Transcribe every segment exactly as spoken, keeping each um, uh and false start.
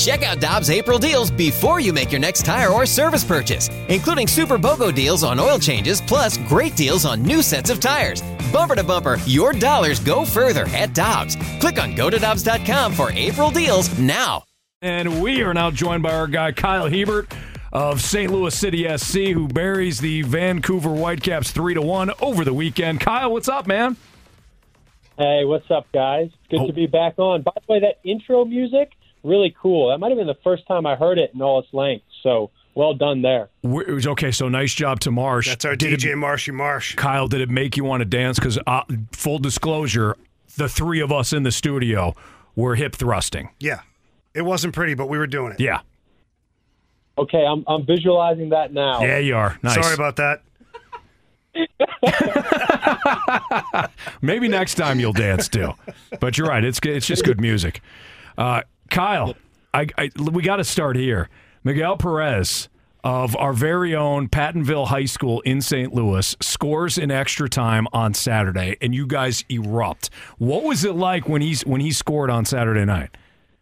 Check out Dobbs April deals before you make your next tire or service purchase, including Super BOGO deals on oil changes, plus great deals on new sets of tires. Bumper to bumper, your dollars go further at Dobbs. Click on go to dobbs dot com for April deals now. And we are now joined by our guy Kyle Hiebert of Saint Louis City S C, who buries the Vancouver Whitecaps three to one over the weekend. Kyle, what's up, man? Hey, what's up, guys? Good oh. to be back on. By the way, that intro music, really cool. That might have been the first time I heard it in all its length, so well done there. It was okay, so nice job to Marsh. That's our did D J it, Marshy Marsh. Kyle, did it make you want to dance? Because uh, full disclosure, the three of us in the studio were hip thrusting. Yeah. It wasn't pretty, but we were doing it. Yeah. Okay, I'm I'm visualizing that now. Yeah, you are. Nice. Sorry about that. Maybe next time you'll dance too. But you're right. It's it's just good music. Uh, Kyle, I, I we got to start here. Miguel Perez of our very own Pattonville High School in Saint Louis scores in extra time on Saturday, and you guys erupt. What was it like when he's when he scored on Saturday night?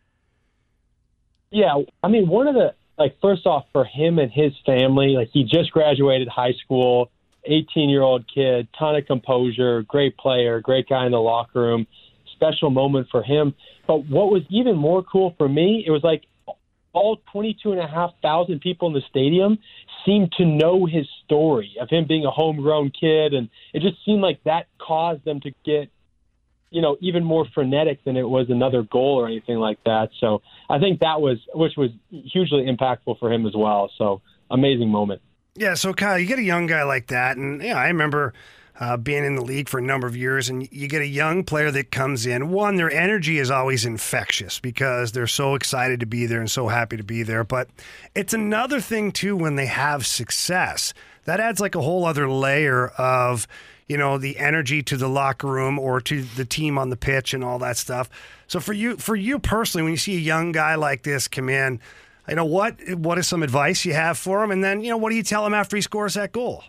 Yeah, I mean, one of the like first off for him and his family, like he just graduated high school. eighteen-year-old kid, ton of composure, great player, great guy in the locker room, special moment for him. But what was even more cool for me, it was like all twenty-two and a half thousand people in the stadium seemed to know his story of him being a homegrown kid, and it just seemed like that caused them to get, you know, even more frenetic than it was another goal or anything like that. So I think that was, which was hugely impactful for him as well. So amazing moment. Yeah, so Kyle, you get a young guy like that, and yeah, I remember uh, being in the league for a number of years, and you get a young player that comes in. One, their energy is always infectious because they're so excited to be there and so happy to be there. But it's another thing, too, when they have success. That adds like a whole other layer of, you know, the energy to the locker room or to the team on the pitch and all that stuff. So for you, for you personally, when you see a young guy like this come in, you know, what what is some advice you have for him? And then, you know, what do you tell him after he scores that goal?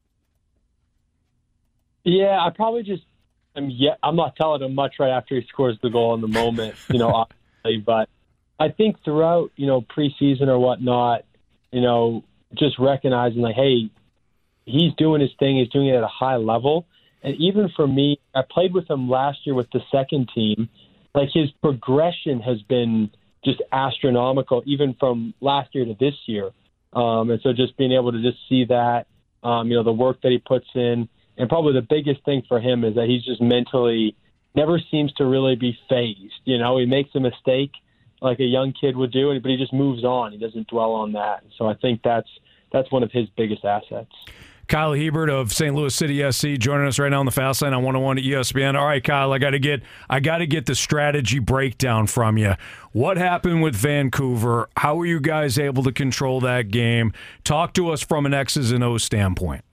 Yeah, I probably just, I'm, yeah, I'm not telling him much right after he scores the goal in the moment, you know, obviously. But I think throughout, you know, preseason or whatnot, you know, just recognizing like, hey, he's doing his thing. He's doing it at a high level. And even for me, I played with him last year with the second team. Like his progression has been just astronomical, even from last year to this year. Um, and so just being able to just see that, um, you know, the work that he puts in. And probably the biggest thing for him is that he's just mentally never seems to really be phased. You know, he makes a mistake like a young kid would do, but he just moves on. He doesn't dwell on that. So I think that's that's one of his biggest assets. Kyle Hiebert of Saint Louis City S C joining us right now on the Fast Line on one oh one at E S P N. All right, Kyle, I got to get I got to get the strategy breakdown from you. What happened with Vancouver? How were you guys able to control that game? Talk to us from an X's and O's standpoint.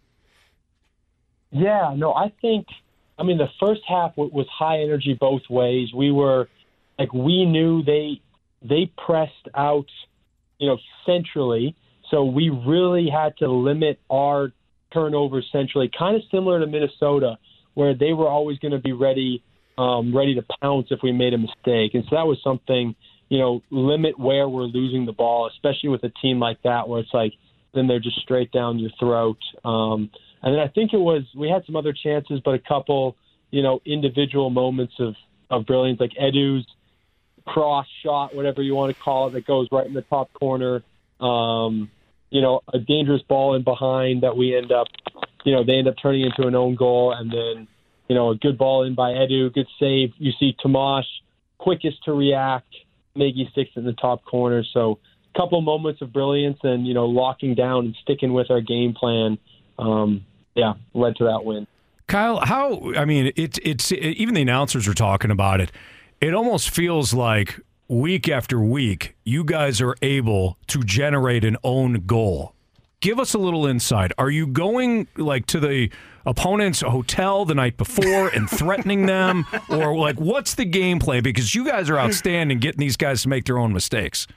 Yeah, no, I think, I mean, the first half was high energy both ways. We were, like, we knew they they pressed out, you know, centrally. So we really had to limit our turnovers centrally, kind of similar to Minnesota, where they were always going to be ready, um, ready to pounce if we made a mistake. And so that was something, you know, limit where we're losing the ball, especially with a team like that, where it's like, then they're just straight down your throat. Um, and then I think it was, we had some other chances, but a couple, you know, individual moments of, of brilliance, like Edu's cross shot, whatever you want to call it, that goes right in the top corner. Um, you know, a dangerous ball in behind that we end up, you know, they end up turning into an own goal. And then, you know, a good ball in by Edu, good save. You see Tomash, quickest to react. Nagy sticks in the top corner. So a couple moments of brilliance and, you know, locking down and sticking with our game plan, um, yeah, led to that win. Kyle, how, I mean, it, it's, it, even the announcers are talking about it. It almost feels like week after week, you guys are able to generate an own goal. Give us a little insight. Are you going like to the opponent's hotel the night before and threatening them? Or like, what's the game plan? Because you guys are outstanding getting these guys to make their own mistakes.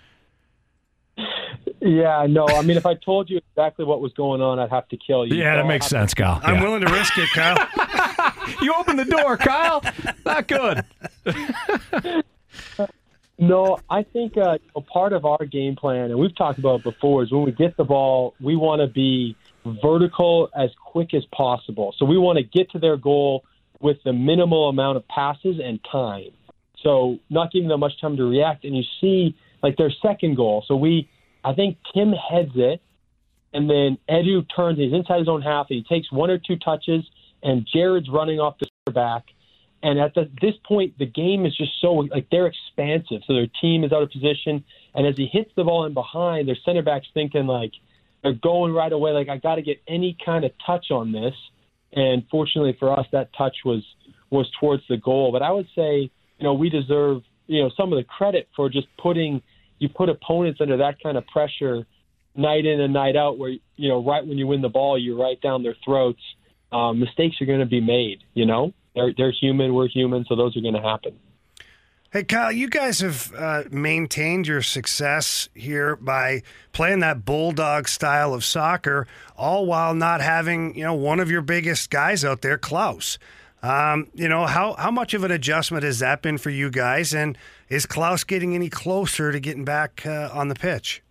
Yeah, no, I mean, if I told you exactly what was going on, I'd have to kill you. Yeah, so that makes sense, to- Kyle. I'm yeah. willing to risk it, Kyle. You opened the door, Kyle. Not good. No, I think uh, a part of our game plan, and we've talked about it before, is when we get the ball, we want to be vertical as quick as possible. So we want to get to their goal with the minimal amount of passes and time. So not giving them much time to react. And you see, like, their second goal. So we, I think Tim heads it, and then Edu turns, he's inside his own half, and he takes one or two touches, and Jared's running off the center back. And at the, this point, the game is just so, like, they're expansive. So their team is out of position. And as he hits the ball in behind, their center back's thinking, like, they're going right away, like, I got to get any kind of touch on this. And fortunately for us, that touch was, was towards the goal. But I would say, you know, we deserve, you know, some of the credit for just putting, you put opponents under that kind of pressure night in and night out where, you know, right when you win the ball, you're right down their throats. Um, mistakes are going to be made, you know. They're, they're human, we're human, so those are going to happen. Hey, Kyle, you guys have uh, maintained your success here by playing that bulldog style of soccer, all while not having, you know, one of your biggest guys out there, Klaus. Um, you know, how, how much of an adjustment has that been for you guys? And is Klaus getting any closer to getting back uh, on the pitch?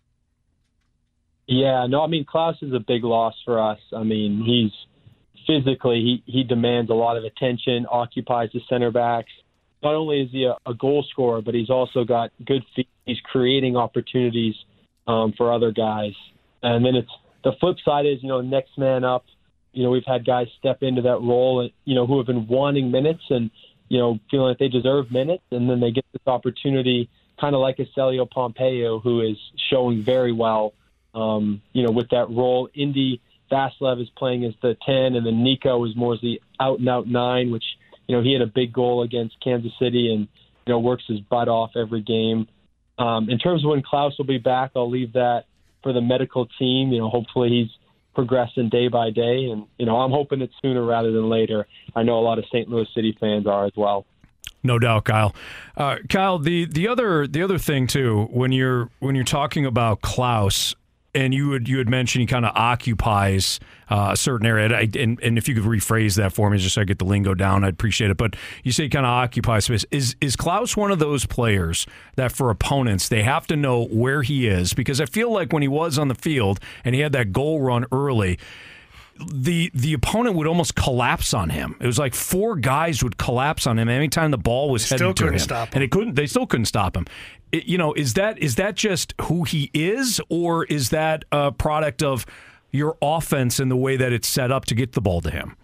Yeah, no, I mean, Klaus is a big loss for us. I mean, he's physically, he, he demands a lot of attention, occupies the center backs. Not only is he a, a goal scorer, but he's also got good feet. He's creating opportunities um, for other guys. And then it's the flip side is, you know, next man up. You know, we've had guys step into that role, you know, who have been wanting minutes and, you know, feeling like they deserve minutes. And then they get this opportunity, kind of like a Celio Pompeo, who is showing very well, um, you know, with that role. Indy Vassilev is playing as the ten, and then Nico is more as the out-and-out nine, which, you know, he had a big goal against Kansas City and, you know, works his butt off every game. Um, in terms of when Klaus will be back, I'll leave that for the medical team. You know, hopefully he's progressing day by day. And, you know, I'm hoping it's sooner rather than later. I know a lot of Saint Louis City fans are as well. No doubt, Kyle. Uh, Kyle, the, the other the other thing, too, when you're when you're talking about Klaus, and you would you had mentioned he kind of occupies uh, a certain area, I, and and if you could rephrase that for me, just so I get the lingo down, I'd appreciate it. But you say kind of occupies space. Is is Klaus one of those players that for opponents they have to know where he is? Because I feel like when he was on the field and he had that goal run early, the the opponent would almost collapse on him. It was like four guys would collapse on him anytime the ball was headed to him, stop him. and it couldn't. They still couldn't stop him. It, you know, is that is that just who he is, or is that a product of your offense and the way that it's set up to get the ball to him?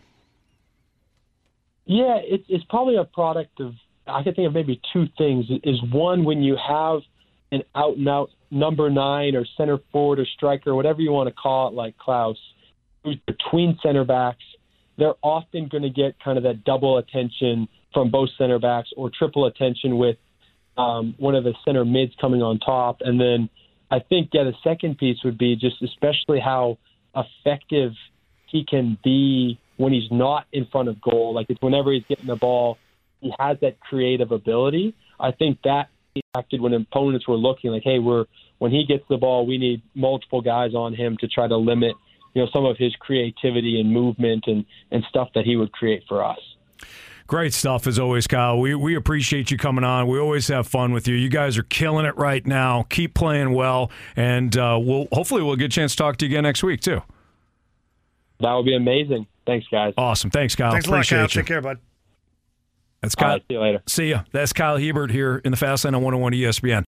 Yeah, it's it's probably a product of, I can think of maybe two things. Is one, when you have an out and out number nine or center forward or striker, whatever you want to call it, like Klaus, who's between center backs, they're often going to get kind of that double attention from both center backs or triple attention with um, one of the center mids coming on top. And then I think, yeah, the second piece would be just especially how effective he can be when he's not in front of goal. Like, it's whenever he's getting the ball, he has that creative ability. I think that impacted when opponents were looking like, hey, we're when he gets the ball, we need multiple guys on him to try to limit, you know, some of his creativity and movement and, and stuff that he would create for us. Great stuff as always, Kyle. We we appreciate you coming on. We always have fun with you. You guys are killing it right now. Keep playing well, and uh, we'll hopefully we'll get a chance to talk to you again next week too. That would be amazing. Thanks, guys. Awesome. Thanks, Kyle. Thanks a lot, appreciate Kyle. you. Take care, bud. That's Kyle. All right, see you later. See ya. That's Kyle Hiebert here in the Fast Lane on one oh one E S P N.